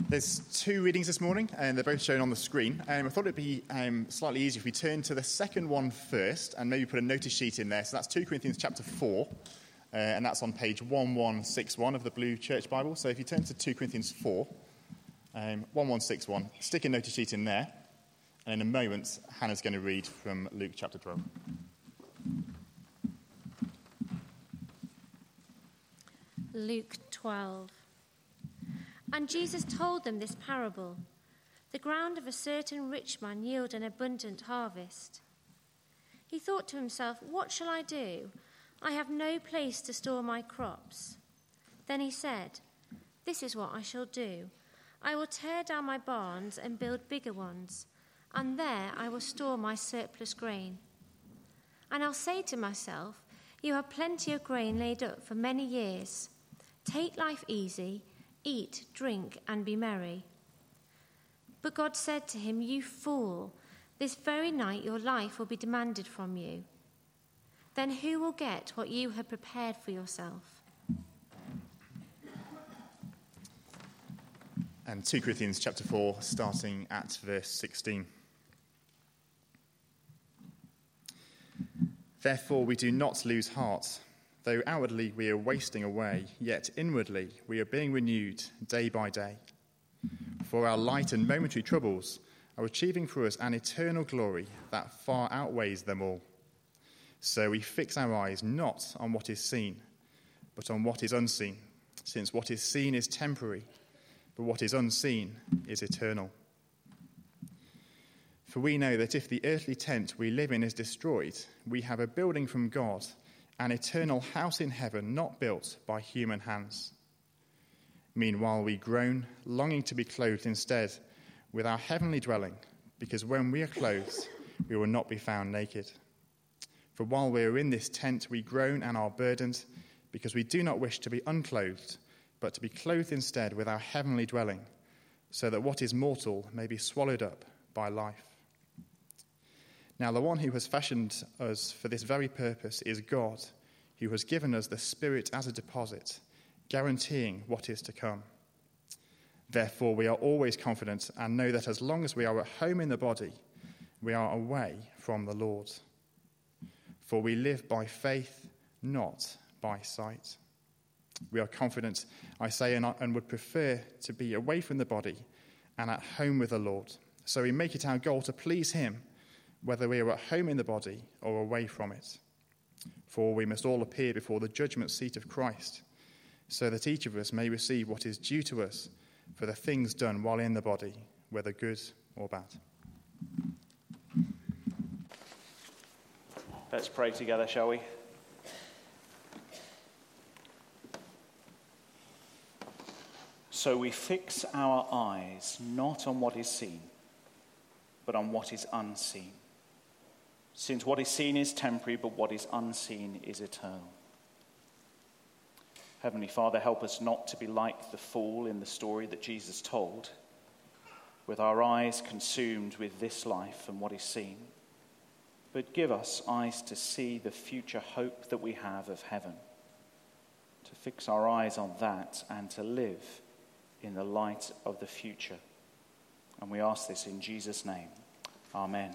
There's two readings this morning, and they're both shown on the screen. I thought it'd be slightly easier if we turn to the second one first, and maybe put a notice sheet in there. So that's 2 Corinthians chapter 4, and that's on page 1161 of the Blue Church Bible. So if you turn to 2 Corinthians 4, 1161, stick a notice sheet in there, and in a moment, Hannah's going to read from Luke chapter 12. Luke 12. And Jesus told them this parable. The ground of a certain rich man yielded an abundant harvest. He thought to himself, what shall I do? I have no place to store my crops. Then he said, this is what I shall do. I will tear down my barns and build bigger ones, and there I will store my surplus grain. And I'll say to myself, you have plenty of grain laid up for many years. Take life easy. Eat, drink, and be merry. But God said to him, you fool, this very night your life will be demanded from you. Then who will get what you have prepared for yourself? And 2 Corinthians chapter 4, starting at verse 16. Therefore we do not lose heart. Though outwardly we are wasting away, yet inwardly we are being renewed day by day. For our light and momentary troubles are achieving for us an eternal glory that far outweighs them all. So we fix our eyes not on what is seen, but on what is unseen, since what is seen is temporary, but what is unseen is eternal. For we know that if the earthly tent we live in is destroyed, we have a building from God, an eternal house in heaven not built by human hands. Meanwhile we groan, longing to be clothed instead with our heavenly dwelling, because when we are clothed, we will not be found naked. For while we are in this tent, we groan and are burdened, because we do not wish to be unclothed, but to be clothed instead with our heavenly dwelling, so that what is mortal may be swallowed up by life. Now the one who has fashioned us for this very purpose is God, who has given us the Spirit as a deposit, guaranteeing what is to come. Therefore we are always confident and know that as long as we are at home in the body, we are away from the Lord. For we live by faith, not by sight. We are confident, I say, and would prefer to be away from the body and at home with the Lord. So we make it our goal to please him, whether we are at home in the body or away from it. For we must all appear before the judgment seat of Christ, so that each of us may receive what is due to us for the things done while in the body, whether good or bad. Let's pray together, shall we? So we fix our eyes not on what is seen, but on what is unseen. Since what is seen is temporary, but what is unseen is eternal. Heavenly Father, help us not to be like the fool in the story that Jesus told, with our eyes consumed with this life and what is seen, but give us eyes to see the future hope that we have of heaven, to fix our eyes on that and to live in the light of the future. And we ask this in Jesus' name. Amen.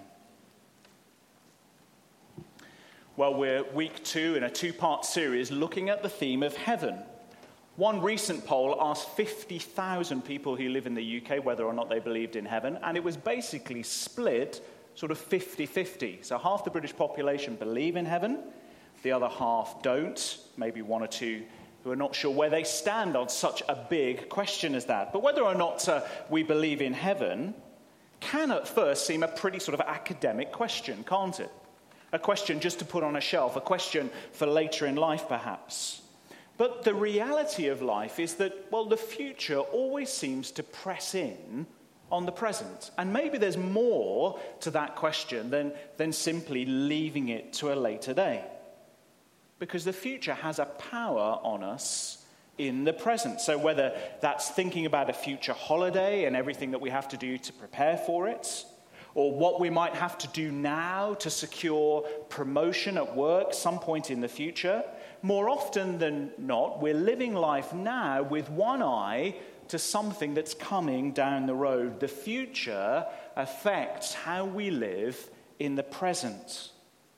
Well, we're week 2 in a 2-part series looking at the theme of heaven. One recent poll asked 50,000 people who live in the UK whether or not they believed in heaven, and it was basically split sort of 50-50. So half the British population believe in heaven, the other half don't, maybe one or two who are not sure where they stand on such a big question as that. But whether or not we believe in heaven can at first seem a pretty sort of academic question, can't it? A question just to put on a shelf, a question for later in life perhaps. But the reality of life is that, well, the future always seems to press in on the present. And maybe there's more to that question than simply leaving it to a later day. Because the future has a power on us in the present. So whether that's thinking about a future holiday and everything that we have to do to prepare for it, or what we might have to do now to secure promotion at work some point in the future, more often than not, we're living life now with one eye to something that's coming down the road. The future affects how we live in the present.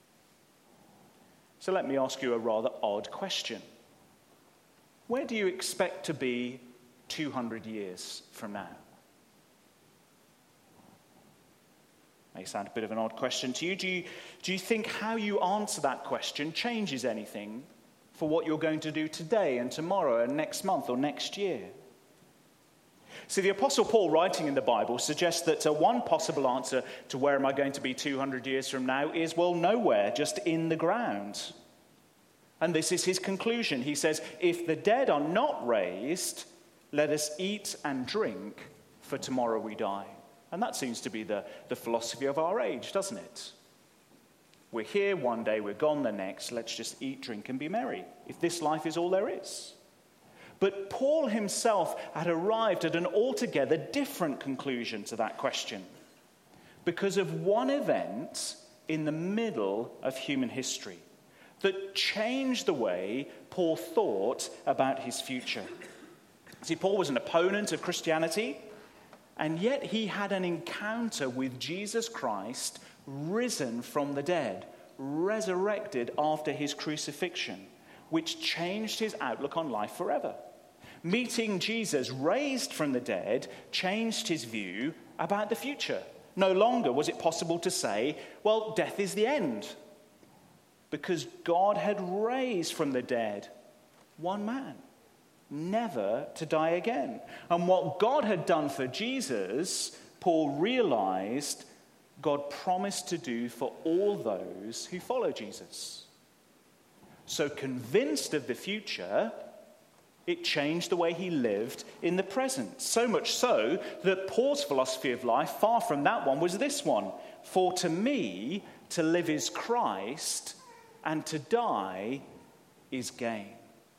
So let me ask you a rather odd question. Where do you expect to be 200 years from now? May sound a bit of an odd question to you. Do you think how you answer that question changes anything for what you're going to do today and tomorrow and next month or next year? See, the Apostle Paul, writing in the Bible, suggests that one possible answer to where am I going to be 200 years from now is, well, nowhere, just in the ground. And this is his conclusion. He says, if the dead are not raised, let us eat and drink, for tomorrow we die. And that seems to be the philosophy of our age, doesn't it? We're here one day, we're gone the next. Let's just eat, drink, and be merry, if this life is all there is. But Paul himself had arrived at an altogether different conclusion to that question because of one event in the middle of human history that changed the way Paul thought about his future. See, Paul was an opponent of Christianity, and yet he had an encounter with Jesus Christ, risen from the dead, resurrected after his crucifixion, which changed his outlook on life forever. Meeting Jesus raised from the dead changed his view about the future. No longer was it possible to say, well, death is the end, because God had raised from the dead one man, never to die again. And what God had done for Jesus, Paul realized God promised to do for all those who follow Jesus. So convinced of the future, it changed the way he lived in the present. So much so that Paul's philosophy of life, far from that one, was this one. For to me, to live is Christ, and to die is gain.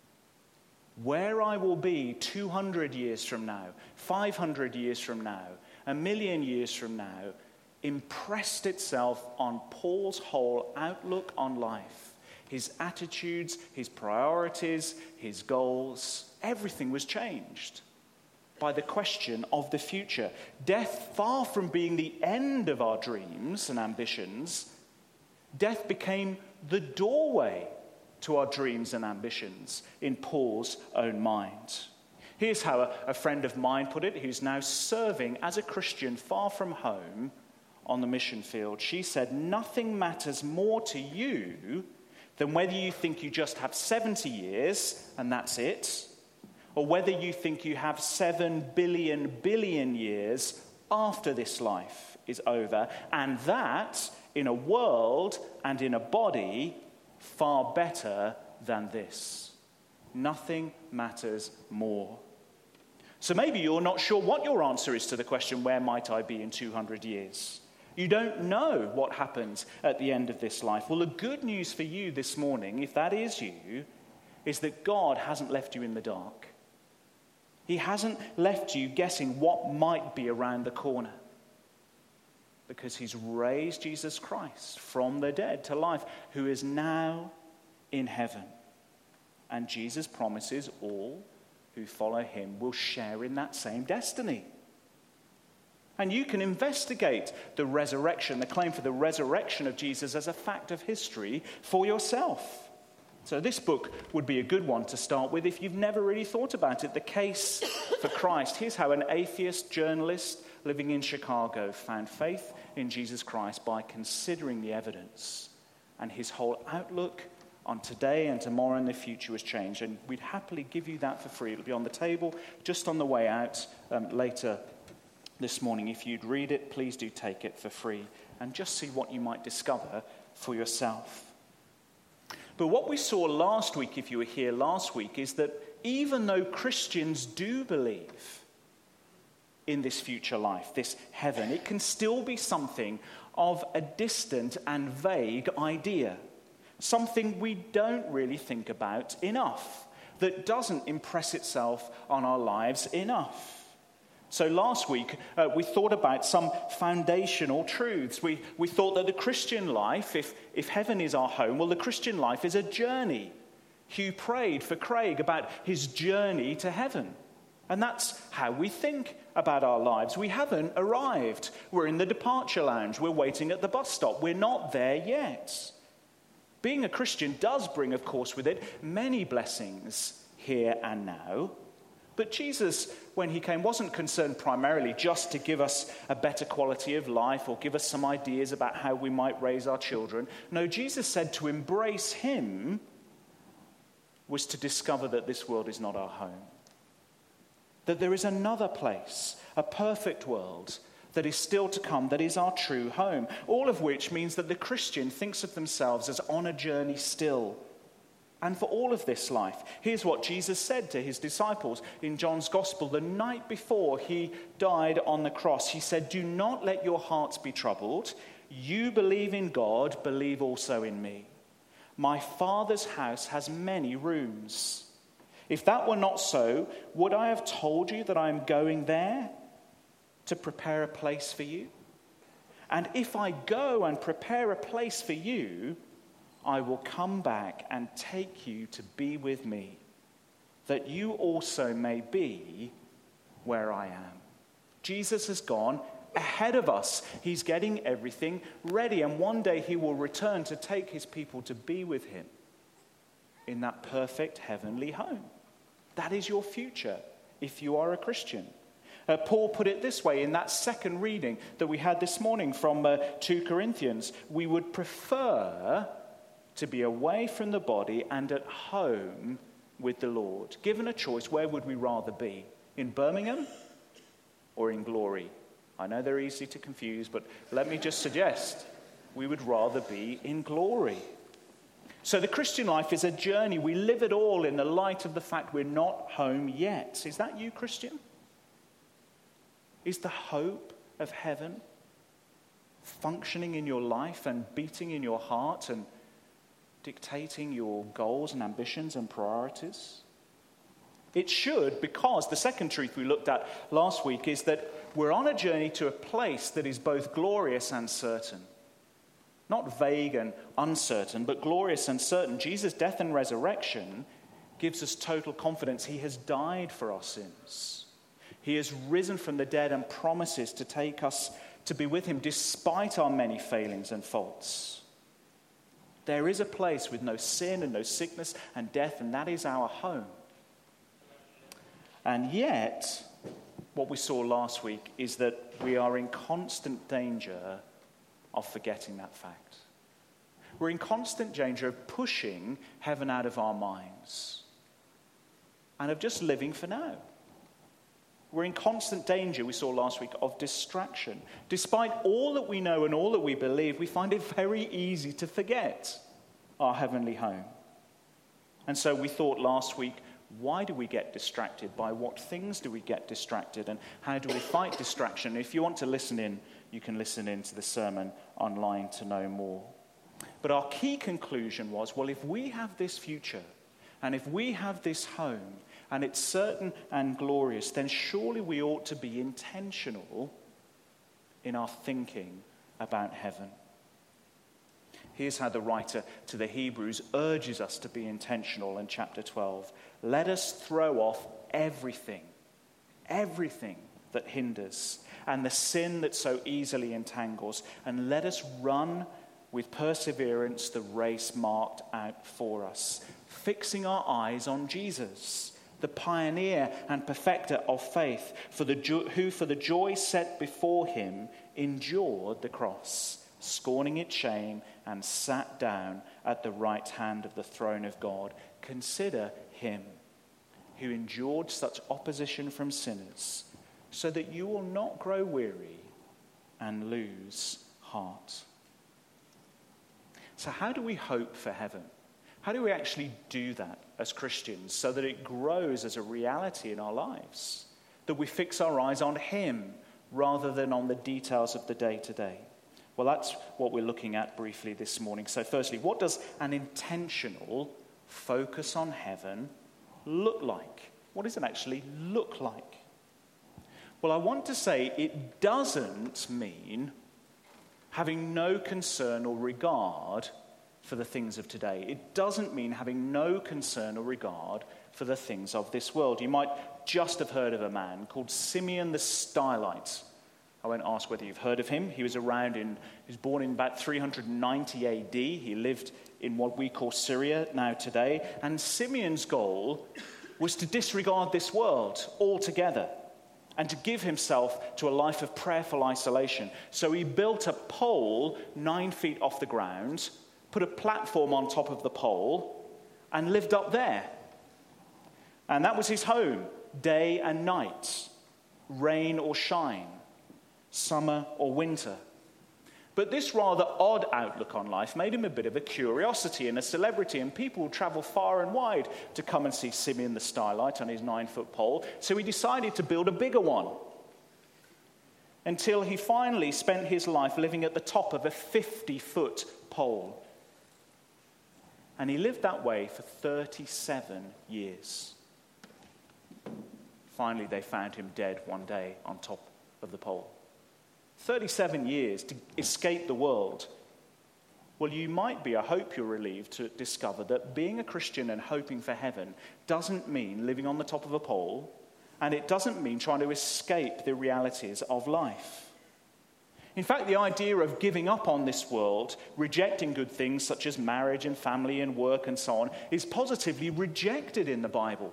Where I will be 200 years from now, 500 years from now, 1,000,000 years from now, impressed itself on Paul's whole outlook on life. His attitudes, his priorities, his goals, everything was changed by the question of the future. Death, far from being the end of our dreams and ambitions, death became the doorway to our dreams and ambitions in Paul's own mind. Here's how a friend of mine put it, who's now serving as a Christian far from home on the mission field. She said, nothing matters more to you than whether you think you just have 70 years and that's it, or whether you think you have 7 billion years after this life is over, and that in a world and in a body far better than this. Nothing matters more. So maybe you're not sure what your answer is to the question, where might I be in 200 years? You don't know what happens at the end of this life. Well, the good news for you this morning, if that is you, is that God hasn't left you in the dark. He hasn't left you guessing what might be around the corner, because he's raised Jesus Christ from the dead to life, who is now in heaven. And Jesus promises all who follow him will share in that same destiny. And you can investigate the resurrection, the claim for the resurrection of Jesus as a fact of history for yourself. So this book would be a good one to start with if you've never really thought about it. The Case for Christ. Here's how an atheist journalist living in Chicago found faith in Jesus Christ by considering the evidence. And his whole outlook on today and tomorrow and the future was changed. And we'd happily give you that for free. It'll be on the table just on the way out later this morning. If you'd read it, please do take it for free and just see what you might discover for yourself. But what we saw last week, if you were here last week, is that even though Christians do believe in this future life, this heaven, it can still be something of a distant and vague idea, something we don't really think about enough, that doesn't impress itself on our lives enough. So last week, we thought about some foundational truths. We thought that the Christian life, if heaven is our home, well, the Christian life is a journey. Hugh prayed for Craig about his journey to heaven. And that's how we think about our lives. We haven't arrived. We're in the departure lounge. We're waiting at the bus stop. We're not there yet. Being a Christian does bring, of course, with it many blessings here and now. But Jesus, when he came, wasn't concerned primarily just to give us a better quality of life or give us some ideas about how we might raise our children. No, Jesus said to embrace him was to discover that this world is not our home. That there is another place, a perfect world, that is still to come, that is our true home. All of which means that the Christian thinks of themselves as on a journey still. And for all of this life, here's what Jesus said to his disciples in John's Gospel the night before he died on the cross. He said, "Do not let your hearts be troubled. You believe in God, believe also in me. My Father's house has many rooms. If that were not so, would I have told you that I am going there to prepare a place for you? And if I go and prepare a place for you, I will come back and take you to be with me, that you also may be where I am." Jesus has gone ahead of us. He's getting everything ready, and one day he will return to take his people to be with him in that perfect heavenly home. That is your future if you are a Christian. Paul put it this way in that second reading that we had this morning from 2 Corinthians. We would prefer to be away from the body and at home with the Lord. Given a choice, where would we rather be? In Birmingham or in glory? I know they're easy to confuse, but let me just suggest we would rather be in glory. So the Christian life is a journey. We live it all in the light of the fact we're not home yet. Is that you, Christian? Is the hope of heaven functioning in your life and beating in your heart and dictating your goals and ambitions and priorities? It should, because the second truth we looked at last week is that we're on a journey to a place that is both glorious and certain. Not vague and uncertain, but glorious and certain. Jesus' death and resurrection gives us total confidence. He has died for our sins. He has risen from the dead and promises to take us to be with him despite our many failings and faults. There is a place with no sin and no sickness and death, and that is our home. And yet, what we saw last week is that we are in constant danger of forgetting that fact. We're in constant danger of pushing heaven out of our minds and of just living for now. We're in constant danger, we saw last week, of distraction. Despite all that we know and all that we believe, we find it very easy to forget our heavenly home. And so we thought last week, why do we get distracted? By what things do we get distracted? And how do we fight distraction? If you want to listen in, you can listen in to the sermon online to know more. But our key conclusion was, well, if we have this future, and if we have this home, and it's certain and glorious, then surely we ought to be intentional in our thinking about heaven. Here's how the writer to the Hebrews urges us to be intentional in chapter 12. Let us throw off everything that hinders, and the sin that so easily entangles, and let us run with perseverance the race marked out for us, fixing our eyes on Jesus, the pioneer and perfecter of faith, who for the joy set before him endured the cross, scorning its shame, and sat down at the right hand of the throne of God. Consider him who endured such opposition from sinners, so that you will not grow weary and lose heart. So how do we hope for heaven? How do we actually do that as Christians so that it grows as a reality in our lives? That we fix our eyes on him rather than on the details of the day-to-day? Well, that's what we're looking at briefly this morning. So firstly, what does an intentional focus on heaven look like? What does it actually look like? Well, I want to say it doesn't mean having no concern or regard for the things of today. It doesn't mean having no concern or regard for the things of this world. You might just have heard of a man called Simeon the Stylite. I won't ask whether you've heard of him. He was born in about 390 AD. He lived in what we call Syria now today. And Simeon's goal was to disregard this world altogether and to give himself to a life of prayerful isolation. So he built a pole 9 feet off the ground, put a platform on top of the pole, and lived up there. And that was his home, day and night, rain or shine, summer or winter. But this rather odd outlook on life made him a bit of a curiosity and a celebrity, and people would travel far and wide to come and see Simeon the Stylite on his 9-foot pole. So he decided to build a bigger one, until he finally spent his life living at the top of a 50-foot pole. And he lived that way for 37 years. Finally, they found him dead one day on top of the pole. 37 years to escape the world. Well, you might be, I hope you're relieved to discover that being a Christian and hoping for heaven doesn't mean living on the top of a pole, and it doesn't mean trying to escape the realities of life. In fact, the idea of giving up on this world, rejecting good things such as marriage and family and work and so on, is positively rejected in the Bible.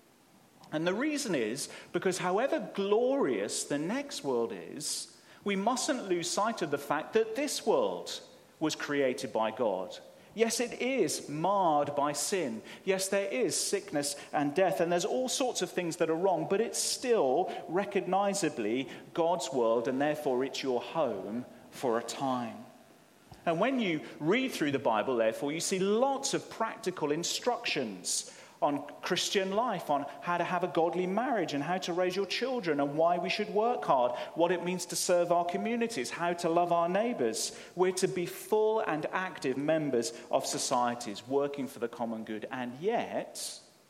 And the reason is because however glorious the next world is, we mustn't lose sight of the fact that this world was created by God. Yes, it is marred by sin. Yes, there is sickness and death, and there's all sorts of things that are wrong, but it's still recognizably God's world, and therefore it's your home for a time. And when you read through the Bible, therefore, you see lots of practical instructions on Christian life, on how to have a godly marriage and how to raise your children and why we should work hard, what it means to serve our communities, how to love our neighbors. We're to be full and active members of societies working for the common good. And yet,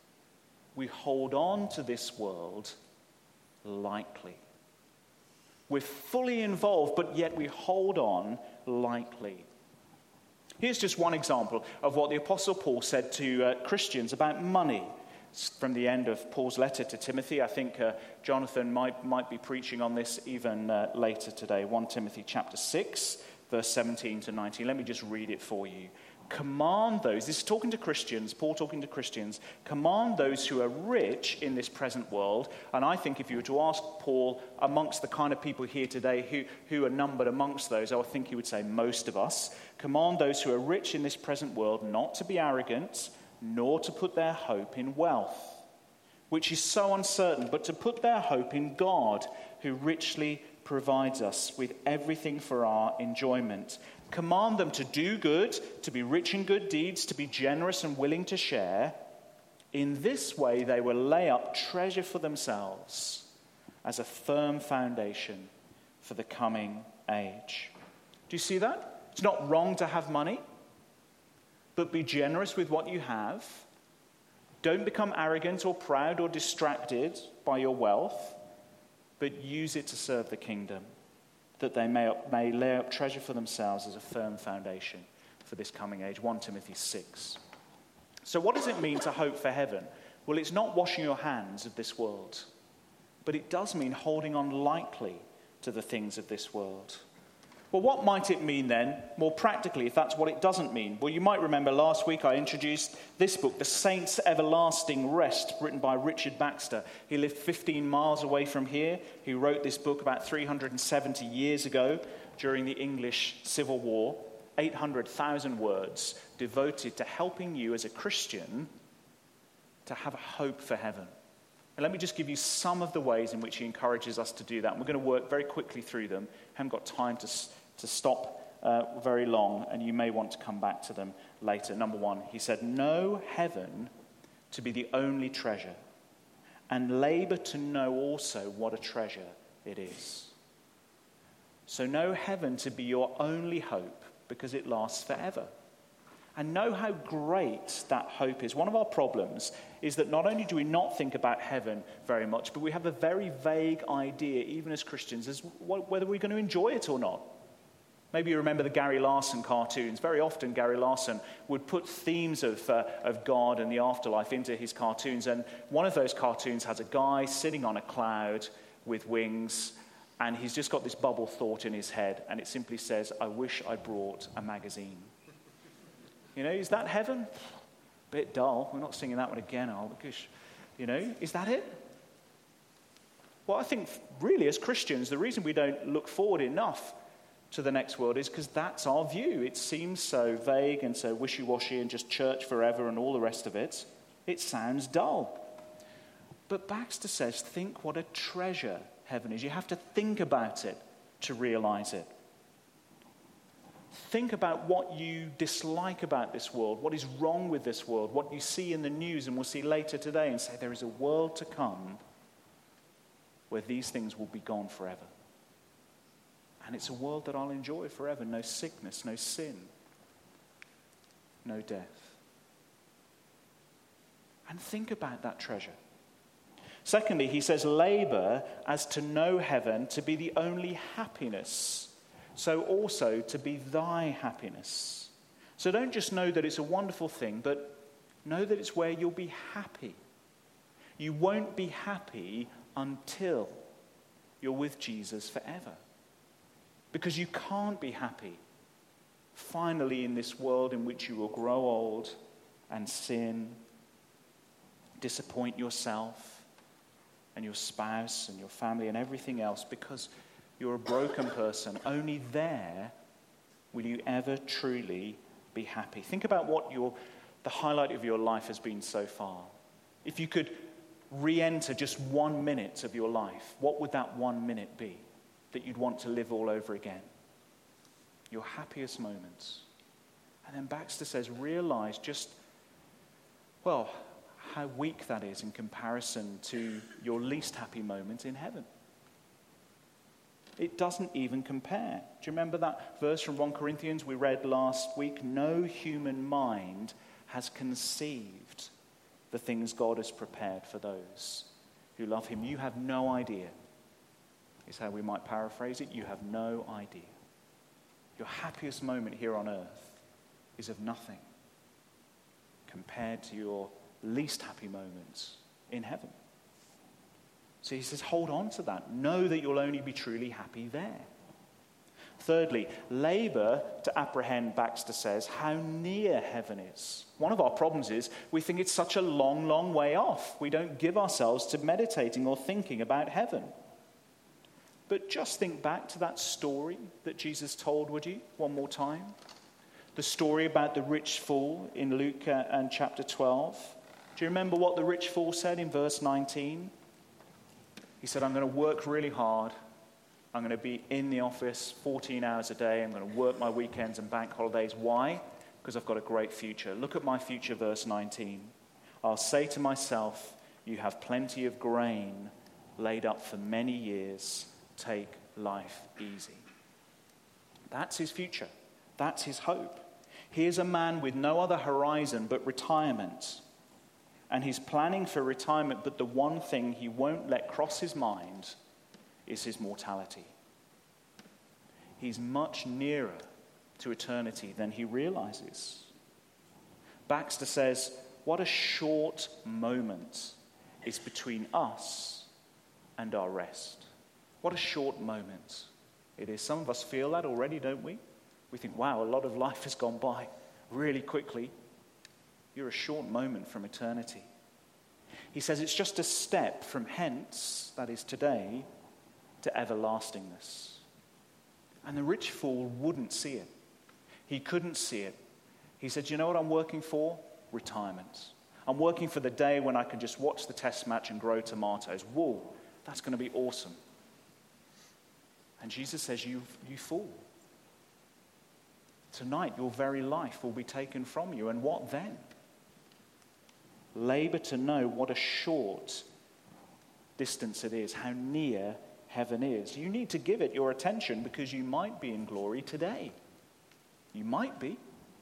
we hold on to this world lightly. We're fully involved, but yet we hold on lightly. Here's just one example of what the Apostle Paul said to Christians about money. It's from the end of Paul's letter to Timothy. I think Jonathan might be preaching on this even later today. 1 Timothy chapter 6, verse 17 to 19. Let me just read it for you. Command those, this is talking to Christians, Paul talking to Christians, command those who are rich in this present world. And I think if you were to ask Paul amongst the kind of people here today who are numbered amongst those, I would think he would say most of us, command those who are rich in this present world not to be arrogant, nor to put their hope in wealth, which is so uncertain, but to put their hope in God, who richly provides us with everything for our enjoyment. Command them to do good, to be rich in good deeds, to be generous and willing to share. In this way, they will lay up treasure for themselves as a firm foundation for the coming age. Do you see that? It's not wrong to have money, but be generous with what you have. Don't become arrogant or proud or distracted by your wealth, but use it to serve the kingdom, that they may lay up treasure for themselves as a firm foundation for this coming age. 1 Timothy 6. So what does it mean to hope for heaven? Well, it's not washing your hands of this world, but it does mean holding on lightly to the things of this world. Well, what might it mean then, more practically, if that's what it doesn't mean? Well, you might remember last week I introduced this book, The Saints' Everlasting Rest, written by Richard Baxter. He lived 15 miles away from here. He wrote this book about 370 years ago during the English Civil War. 800,000 words devoted to helping you as a Christian to have a hope for heaven. And let me just give you some of the ways in which he encourages us to do that. And we're going to work very quickly through them. Haven't got time to stop very long, and you may want to come back to them later. Number one, he said, know heaven to be the only treasure, and labor to know also what a treasure it is. So know heaven to be your only hope, because it lasts forever. And know how great that hope is. One of our problems is that not only do we not think about heaven very much, but we have a very vague idea, even as Christians, as whether we're going to enjoy it or not. Maybe you remember the Gary Larson cartoons. Very often Gary Larson would put themes of God and the afterlife into his cartoons. And one of those cartoons has a guy sitting on a cloud with wings, and he's just got this bubble thought in his head, and it simply says, "I wish I brought a magazine." You know, is that heaven? Bit dull. We're not singing that one again, are we? Gosh. You know, is that it? Well, I think really as Christians, the reason we don't look forward enough to the next world is because that's our view. It seems so vague and so wishy-washy and just church forever and all the rest of it. It sounds dull. But Baxter says, think what a treasure heaven is. You have to think about it to realize it. Think about what you dislike about this world, what is wrong with this world, what you see in the news and we'll see later today, and say there is a world to come where these things will be gone forever. And it's a world that I'll enjoy forever. No sickness, no sin, no death. And think about that treasure. Secondly, he says, labor as to know heaven to be the only happiness, so also to be thy happiness. So don't just know that it's a wonderful thing, but know that it's where you'll be happy. You won't be happy until you're with Jesus forever. Because you can't be happy finally in this world in which you will grow old and sin, disappoint yourself and your spouse and your family and everything else because you're a broken person. Only there will you ever truly be happy. Think about what the highlight of your life has been so far. If you could re-enter just 1 minute of your life, what would that 1 minute be that you'd want to live all over again? Your happiest moments. And then Baxter says, realize just, well, how weak that is in comparison to your least happy moment in heaven. It doesn't even compare. Do you remember that verse from 1 Corinthians we read last week? No human mind has conceived the things God has prepared for those who love him. You have no idea, is how we might paraphrase it. You have no idea. Your happiest moment here on earth is of nothing compared to your least happy moments in heaven. So he says, hold on to that. Know that you'll only be truly happy there. Thirdly, labor to apprehend, Baxter says, how near heaven is. One of our problems is we think it's such a long, long way off. We don't give ourselves to meditating or thinking about heaven. But just think back to that story that Jesus told, would you, one more time? The story about the rich fool in Luke and chapter 12. Do you remember what the rich fool said in verse 19? He said, I'm going to work really hard. I'm going to be in the office 14 hours a day. I'm going to work my weekends and bank holidays. Why? Because I've got a great future. Look at my future, verse 19. I'll say to myself, you have plenty of grain laid up for many years. Take life easy. That's his future. That's his hope. Here's a man with no other horizon but retirement. And he's planning for retirement, but the one thing he won't let cross his mind is his mortality. He's much nearer to eternity than he realizes. Baxter says, what a short moment is between us and our rest. What a short moment it is. Some of us feel that already, don't we? We think, wow, a lot of life has gone by really quickly. You're a short moment from eternity. He says it's just a step from hence, that is today, to everlastingness. And the rich fool wouldn't see it. He couldn't see it. He said, you know what I'm working for? Retirement. I'm working for the day when I can just watch the test match and grow tomatoes. Whoa, that's going to be awesome. And Jesus says, you fool. Tonight, your very life will be taken from you. And what then? Labor to know what a short distance it is, how near heaven is. You need to give it your attention because you might be in glory today. You might be.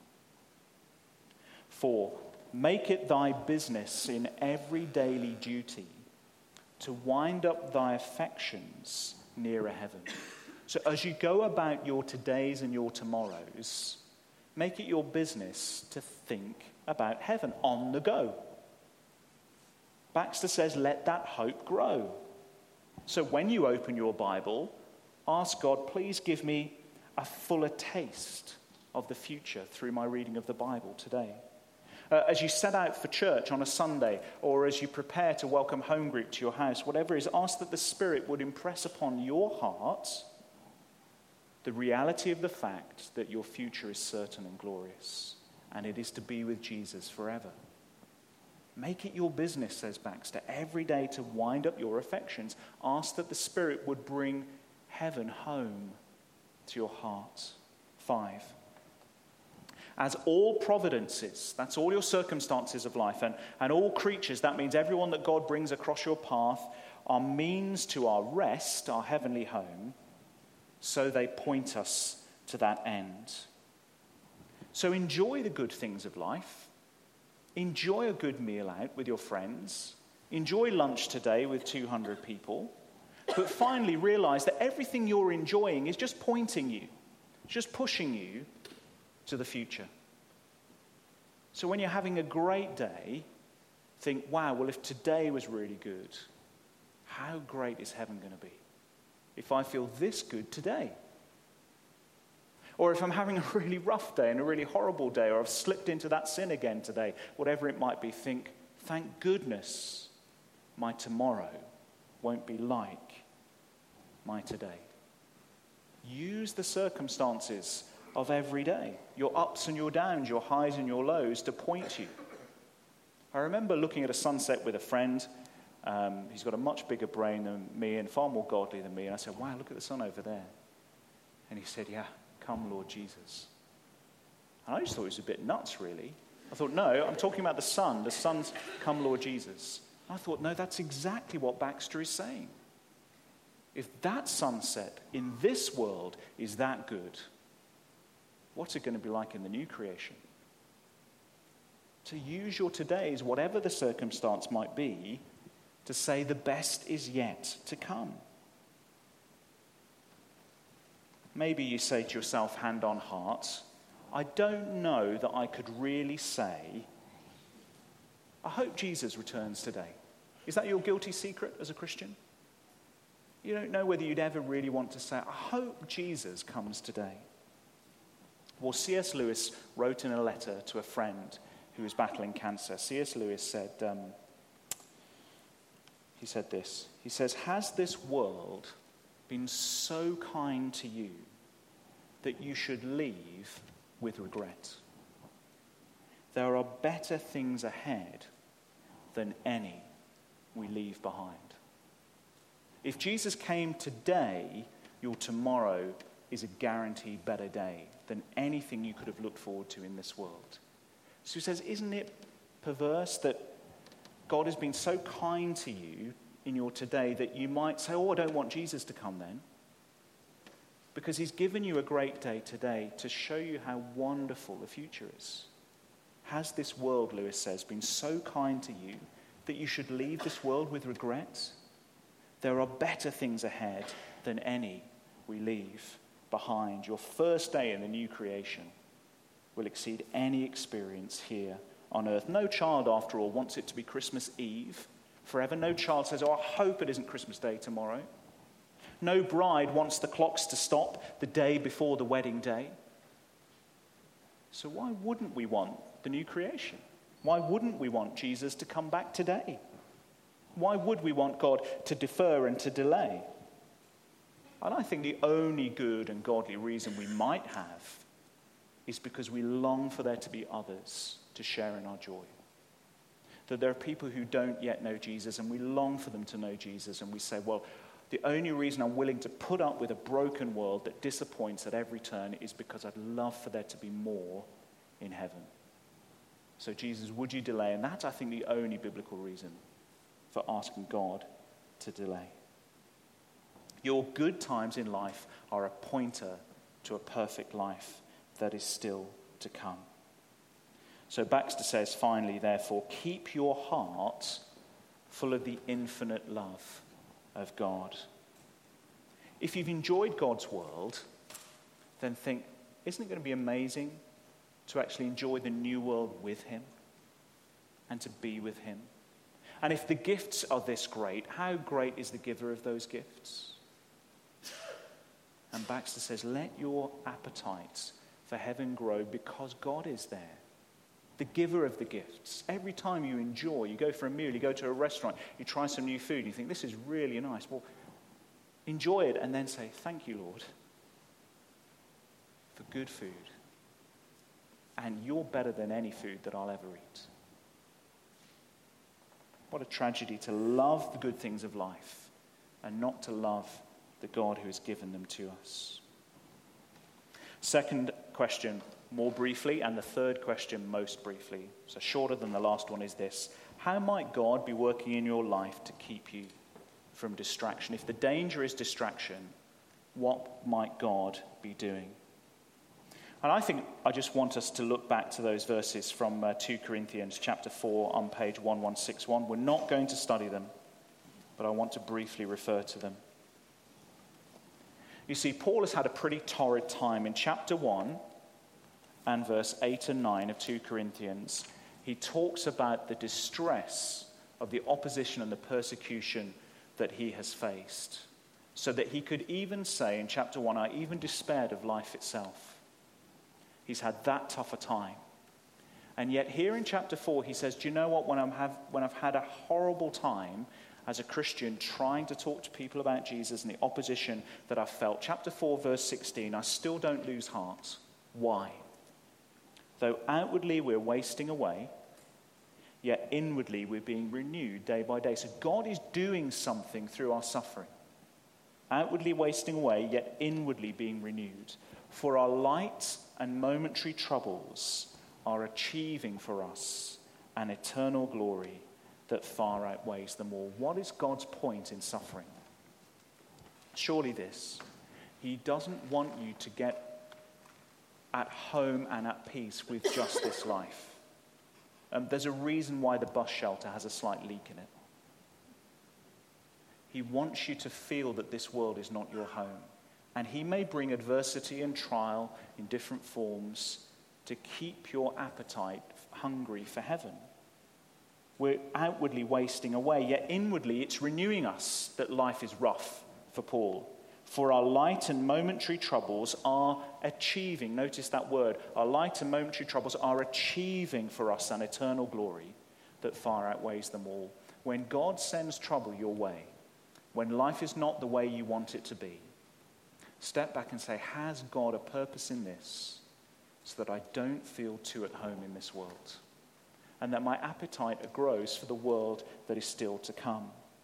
4, make it thy business in every daily duty to wind up thy affections nearer heaven. So as you go about your todays and your tomorrows, make it your business to think about heaven on the go. Baxter says, let that hope grow. So when you open your Bible, ask God, please give me a fuller taste of the future through my reading of the Bible today. As you set out for church on a Sunday, or as you prepare to welcome home group to your house, whatever it is, ask that the Spirit would impress upon your heart the reality of the fact that your future is certain and glorious, and it is to be with Jesus forever. Make it your business, says Baxter, every day to wind up your affections. Ask that the Spirit would bring heaven home to your heart. 5. As all providences, that's all your circumstances of life, and all creatures, that means everyone that God brings across your path, are means to our rest, our heavenly home, so they point us to that end. So enjoy the good things of life. Enjoy a good meal out with your friends. Enjoy lunch today with 200 people. But finally realize that everything you're enjoying is just pointing you, just pushing you to the future. So when you're having a great day, think, wow, well, if today was really good, how great is heaven going to be if I feel this good today? Or if I'm having a really rough day and a really horrible day, or I've slipped into that sin again today, whatever it might be, think, thank goodness my tomorrow won't be like my today. Use the circumstances of every day, your ups and your downs, your highs and your lows, to point you. I remember looking at a sunset with a friend. He's got a much bigger brain than me and far more godly than me. And I said, wow, look at the sun over there. And he said, yeah, come, Lord Jesus. And I just thought it was a bit nuts, really. I thought, no, I'm talking about the sun. The sun's come, Lord Jesus. And I thought, no, that's exactly what Baxter is saying. If that sunset in this world is that good, what's it going to be like in the new creation? To use your todays, whatever the circumstance might be, to say the best is yet to come. Maybe you say to yourself, hand on heart, I don't know that I could really say, I hope Jesus returns today. Is that your guilty secret as a Christian? You don't know whether you'd ever really want to say, I hope Jesus comes today. Well, C.S. Lewis wrote in a letter to a friend who was battling cancer. C.S. Lewis said, he said this. He says, has this world been so kind to you that you should leave with regret? There are better things ahead than any we leave behind. If Jesus came today, your tomorrow is a guaranteed better day than anything you could have looked forward to in this world. So he says, isn't it perverse that God has been so kind to you in your today that you might say, oh, I don't want Jesus to come then? Because he's given you a great day today to show you how wonderful the future is. Has this world, Lewis says, been so kind to you that you should leave this world with regret? There are better things ahead than any we leave behind. Your first day in the new creation will exceed any experience here on earth. No child, after all, wants it to be Christmas Eve forever. No child says, oh, I hope it isn't Christmas Day tomorrow. No bride wants the clocks to stop the day before the wedding day. So why wouldn't we want the new creation? Why wouldn't we want Jesus to come back today? Why would we want God to defer and to delay? And I think the only good and godly reason we might have is because we long for there to be others to share in our joy. That there are people who don't yet know Jesus, and we long for them to know Jesus, and we say, well, the only reason I'm willing to put up with a broken world that disappoints at every turn is because I'd love for there to be more in heaven. So Jesus, would you delay? And that's, I think, the only biblical reason for asking God to delay. Your good times in life are a pointer to a perfect life that is still to come. So Baxter says, finally, therefore, keep your heart full of the infinite love of God. If you've enjoyed God's world, then think, isn't it going to be amazing to actually enjoy the new world with him and to be with him? And if the gifts are this great, how great is the giver of those gifts? And Baxter says, let your appetites for heaven grow because God is there, the giver of the gifts. Every time you enjoy, you go for a meal, you go to a restaurant, you try some new food, you think, this is really nice. Well, enjoy it and then say, thank you, Lord, for good food. And you're better than any food that I'll ever eat. What a tragedy to love the good things of life and not to love the God who has given them to us. Second question, more briefly, and the third question most briefly, so shorter than the last one, is this. How might God be working in your life to keep you from distraction? If the danger is distraction, what might God be doing? And I think I just want us to look back to those verses from 2 Corinthians chapter 4 on page 1161. We're not going to study them, but I want to briefly refer to them. You see, Paul has had a pretty torrid time. In chapter 1 and verse 8 and 9 of 2 Corinthians, he talks about the distress of the opposition and the persecution that he has faced. So that he could even say in chapter 1, I even despaired of life itself. He's had that tough a time. And yet here in chapter 4, he says, do you know what? When I've had a horrible time as a Christian trying to talk to people about Jesus and the opposition that I've felt, chapter 4, verse 16, I still don't lose heart. Why? Though outwardly we're wasting away, yet inwardly we're being renewed day by day. So God is doing something through our suffering. Outwardly wasting away, yet inwardly being renewed. For our light and momentary troubles are achieving for us an eternal glory that far outweighs them all. What is God's point in suffering? Surely this. He doesn't want you to get at home and at peace with just this life. There's a reason why the bus shelter has a slight leak in it. He wants you to feel that this world is not your home. And he may bring adversity and trial in different forms to keep your appetite hungry for heaven. We're outwardly wasting away, yet inwardly it's renewing us that life is rough for Paul. For our light and momentary troubles are achieving, notice that word, our light and momentary troubles are achieving for us an eternal glory that far outweighs them all. When God sends trouble your way, when life is not the way you want it to be, step back and say, has God a purpose in this so that I don't feel too at home in this world? And that my appetite grows for the world that is still to come.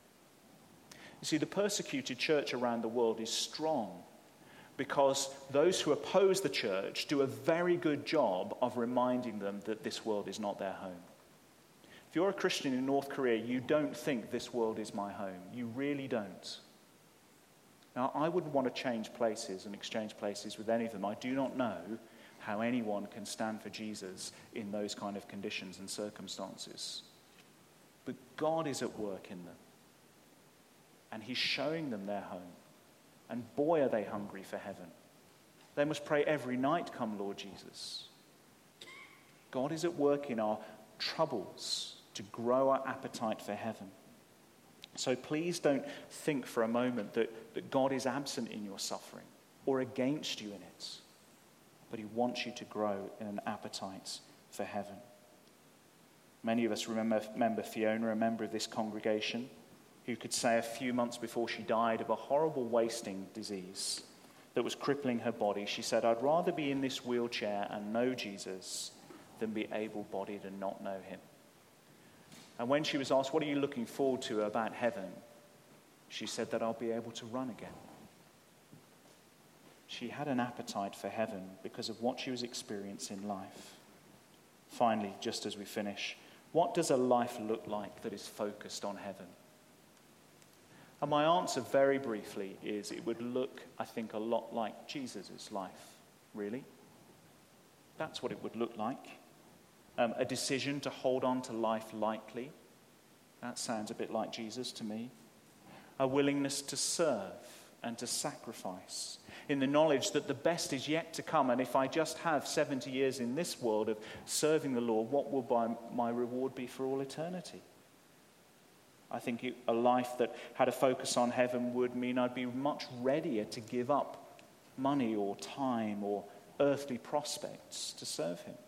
You see, the persecuted church around the world is strong because those who oppose the church do a very good job of reminding them that this world is not their home. If you're a Christian in North Korea, you don't think this world is my home. You really don't. Now, I wouldn't want to change places and exchange places with any of them. I do not know how anyone can stand for Jesus in those kind of conditions and circumstances. But God is at work in them. And he's showing them their home. And boy, are they hungry for heaven. They must pray every night, come Lord Jesus. God is at work in our troubles to grow our appetite for heaven. So please don't think for a moment that God is absent in your suffering or against you in it. But he wants you to grow in an appetite for heaven. Many of us remember Fiona, a member of this congregation, who could say a few months before she died of a horrible wasting disease that was crippling her body. She said, I'd rather be in this wheelchair and know Jesus than be able-bodied and not know him. And when she was asked, what are you looking forward to about heaven? She said that I'll be able to run again. She had an appetite for heaven because of what she was experiencing in life. Finally, just as we finish, what does a life look like that is focused on heaven? And my answer very briefly is it would look, I think, a lot like Jesus' life, really. That's what it would look like. A decision to hold on to life lightly. That sounds a bit like Jesus to me. A willingness to serve and to sacrifice, in the knowledge that the best is yet to come. And if I just have 70 years in this world of serving the Lord, what will my reward be for all eternity? I think a life that had a focus on heaven would mean I'd be much readier to give up money or time or earthly prospects to serve him.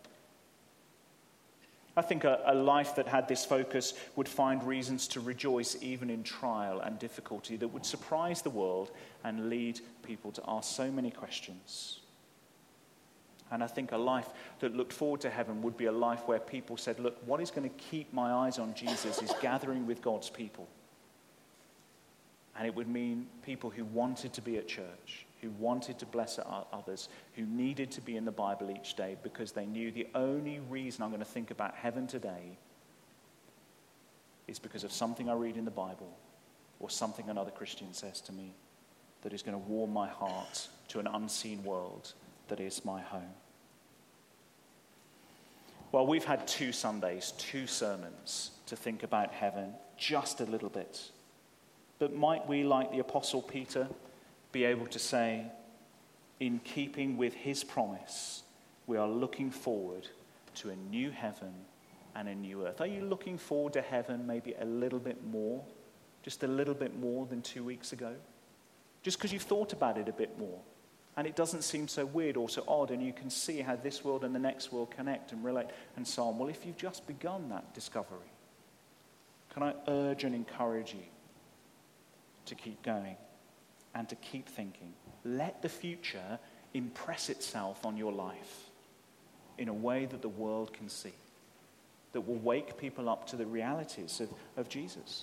I think a life that had this focus would find reasons to rejoice even in trial and difficulty, that would surprise the world and lead people to ask so many questions. And I think a life that looked forward to heaven would be a life where people said, look, what is going to keep my eyes on Jesus is gathering with God's people. And it would mean people who wanted to be at church, who wanted to bless others, who needed to be in the Bible each day because they knew the only reason I'm going to think about heaven today is because of something I read in the Bible or something another Christian says to me that is going to warm my heart to an unseen world that is my home. Well, we've had 2 Sundays, 2 sermons to think about heaven, just a little bit. But might we, like the Apostle Peter, be able to say, in keeping with his promise, we are looking forward to a new heaven and a new earth. Are you looking forward to heaven maybe a little bit more, just a little bit more than 2 weeks ago? Just because you've thought about it a bit more, and it doesn't seem so weird or so odd, and you can see how this world and the next world connect and relate and so on. Well, if you've just begun that discovery, can I urge and encourage you to keep going and to keep thinking? Let the future impress itself on your life in a way that the world can see, that will wake people up to the realities of Jesus.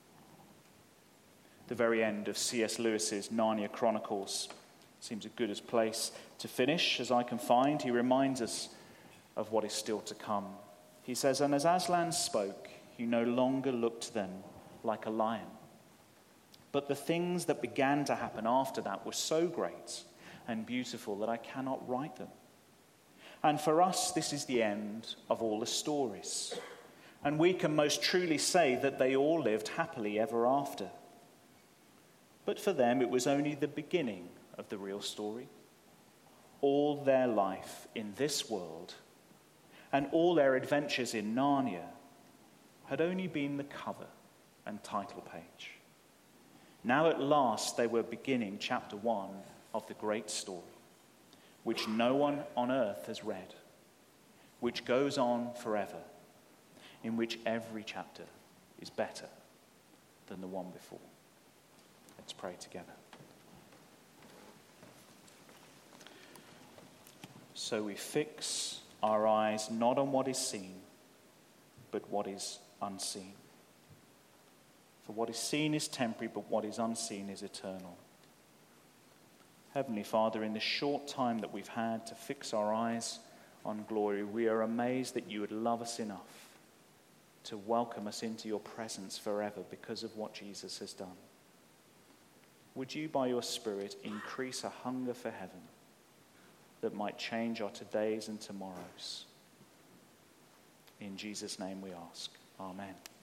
The very end of C.S. Lewis's Narnia Chronicles seems a good place to finish, as I can find. He reminds us of what is still to come. He says, "And as Aslan spoke, he no longer looked to them like a lion. But the things that began to happen after that were so great and beautiful that I cannot write them. And for us, this is the end of all the stories. And we can most truly say that they all lived happily ever after. But for them, it was only the beginning of the real story. All their life in this world and all their adventures in Narnia had only been the cover and title page. Now at last they were beginning chapter 1 of the great story, which no one on earth has read, which goes on forever, in which every chapter is better than the one before." Let's pray together. So we fix our eyes not on what is seen, but what is unseen. For what is seen is temporary, but what is unseen is eternal. Heavenly Father, in the short time that we've had to fix our eyes on glory, we are amazed that you would love us enough to welcome us into your presence forever because of what Jesus has done. Would you, by your Spirit, increase a hunger for heaven that might change our todays and tomorrows? In Jesus' name we ask. Amen.